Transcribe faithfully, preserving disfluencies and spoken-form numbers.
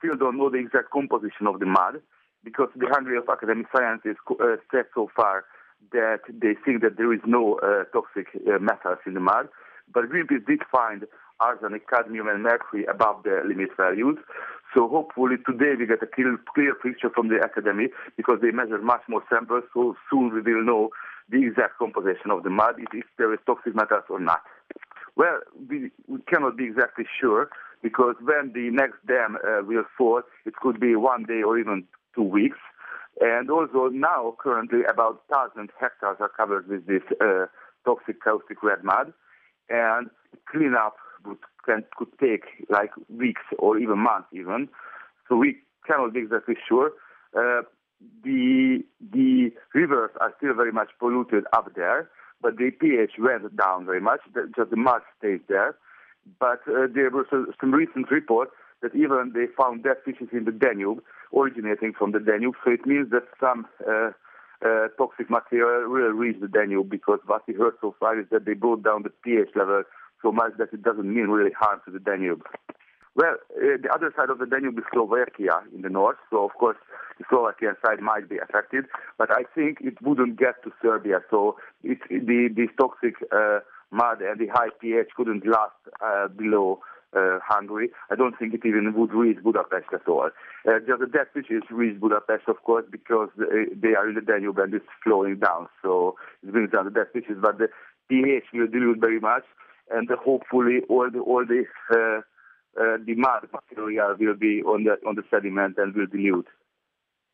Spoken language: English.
still don't know the exact composition of the mud, because the Hungary of Academic Sciences uh, said so far that they think that there is no uh, toxic uh, metals in the mud. But Greenpeace did find arsenic, cadmium, and mercury above the limit values. So hopefully today we get a clear, clear picture from the academy, because they measure much more samples, so soon we will know the exact composition of the mud, if there is toxic metals or not. Well, we, we cannot be exactly sure, because when the next dam uh, will fall, it could be one day or even two weeks. And also now, currently, about one thousand hectares are covered with this uh, toxic caustic red mud, and cleanup would, can, could take like weeks or even months even. So we cannot be exactly sure. Uh, the the rivers are still very much polluted up there, but the pH went down very much. Just the mud stays there. But uh, there were some recent reports that even they found dead fishes in the Danube, originating from the Danube. So it means that some uh, uh, toxic material will reach the Danube, because what we heard so far is that they brought down the pH level so much that it doesn't mean really harm to the Danube. Well, uh, the other side of the Danube is Slovakia in the north, so of course the Slovakian side might be affected, but I think it wouldn't get to Serbia, so it, the, the toxic uh, mud and the high pH couldn't last uh, below uh, Hungary. I don't think it even would reach Budapest at all. Uh, just the dead fishes reach Budapest, of course, because they are in the Danube and it's flowing down, so it brings down the dead fishes, but the pH will dilute very much, and uh, hopefully all the all the uh, uh, the mud material will be on the on the sediment and will dilute.